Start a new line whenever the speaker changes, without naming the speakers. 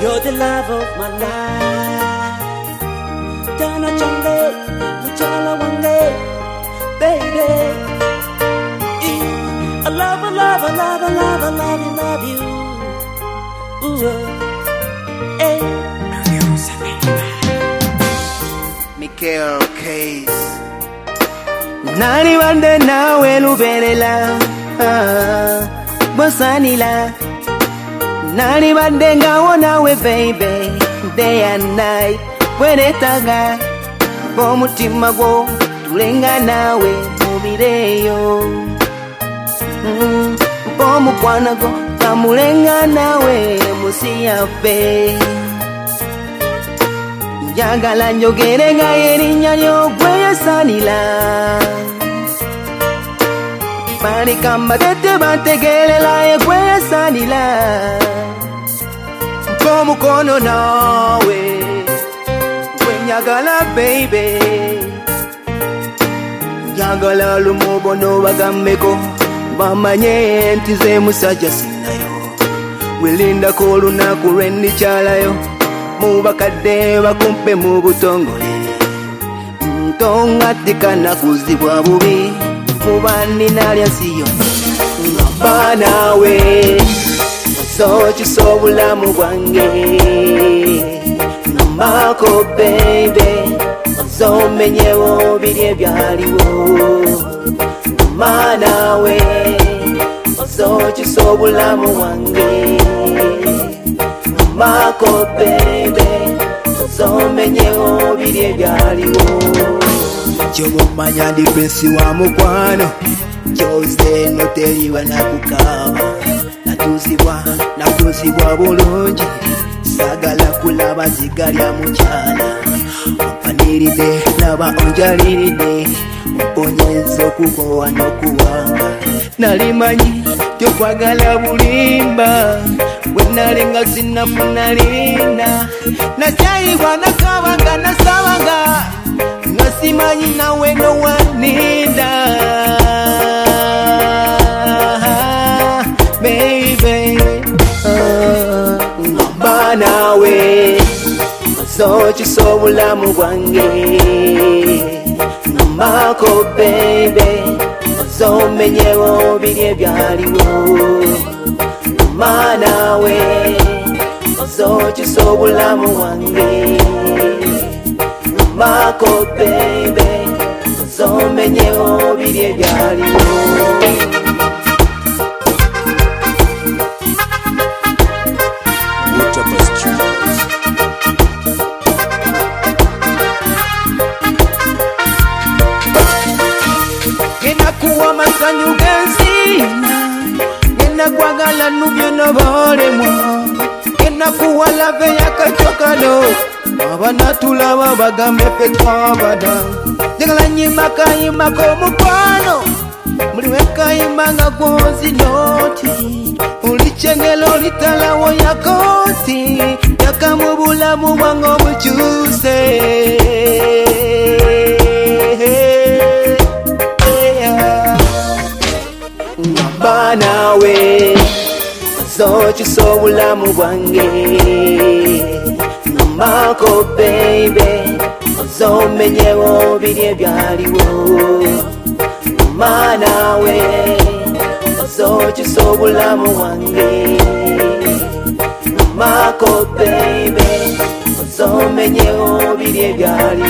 You're the love of my life. Dana chonde, muchala wange, baby. I love, I love, I love, I love, I love you, love you. Ooh, hey.
Michael Case.
Nani wande nawe lubelela, bosanila. Nani wande ngawo nawe baby, day and night. Wenetaga, bomutima go, tulenga nawe mubireyo. Bomu kwana go, tamulenga nawe musiyafe. Yagala njogere nga yerinya lyogwe sanila. Mani kamba tete bategelela yegwe sanila. Bomu kono nawe, nyagala baby. Nyagala lumubono bagambeko, bamanye ntize musajja sinayo. Welinda ko lunaku lwendikyalayo, mubakadde bakumpe mu butongole. Ntongatika nakuzibwa bubi, mubandi nalya siyo. Ngamba nawe, so kisobulamu bwange. Mako baby, so menyewo bidye byaliwo. Manawe, so kisobulamu wange. Mako baby, so menyewo bidye byaliwo.
Kyobumanya ndi prince wa mukwano, kyozde noteriwa nakukaba. Natuzibwa bulungi, sagala kulaba zigalya mukyala. Ompaniride laba onjaliride, mponyeza okukowa n'okuwanga. Nalimanyi tokwagala bulimba, bwenalenga sinafuna linda. Nakyayibwa nakabanga nasabanga, nga simanyi nawe nga waninda.
Nawe so kisobulamu bwange. Mako baby, so menyewo bidye byaliwo. Manawe so kisobulamu wange. Mako baby, so menyewo bidye byaliwo.
Masanyu genzina, gena kwagala nubyo nobolemwa. Gena kuwala veya kachokado, abana tulaba bagambe fe twabada. Jagala nyima kayima komukwano, muliwe kayima nga gwozi noti. Ulichengelo litalawo yakosi, yakamubulamu wango buchuse.
Nawe so kisobulamu bwange. Mako baby, so menyewo bidye byaliwo. Manawe so kisobulamu wange. Mako baby, so menyewo bidye byaliwo.